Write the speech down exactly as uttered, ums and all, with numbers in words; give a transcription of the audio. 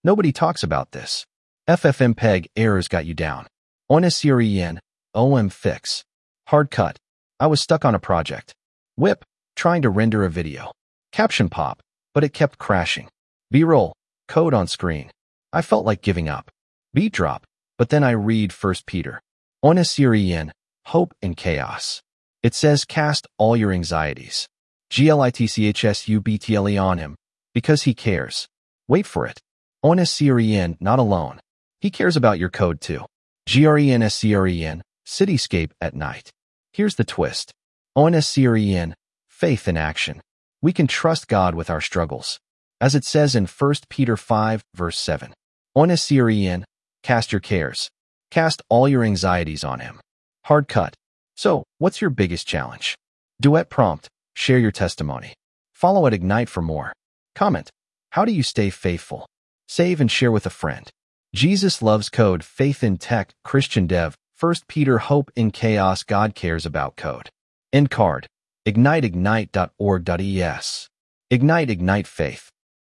Nobody talks about this. F F M P E G errors got you down. On S R E N, O M fix. Hard cut. I was stuck on a project. Whip, trying to render a video. Caption pop, but it kept crashing. B-roll, code on screen. I felt like giving up. Beat drop, but then I read First Peter. On S R E N, hope in chaos. It says cast all your anxieties. G L I T C H S U B T L E on him, because he cares. Wait for it. On S R E N, not alone. He cares about your code too. G R E N S C R E N, cityscape at night. Here's the twist. On S R E N, faith in action. We can trust God with our struggles. As it says in First Peter five, verse seven. On S R E N, cast your cares. Cast all your anxieties on him. Hard cut. So, what's your biggest challenge? Duet prompt, share your testimony. Follow at Ignite for more. Comment, how do you stay faithful? Save and share with a friend. Jesus loves code, faith in tech, Christian dev, First Peter hope in chaos, God cares about code. End card. Ignite ignite dot org dot E S. Ignite ignite faith.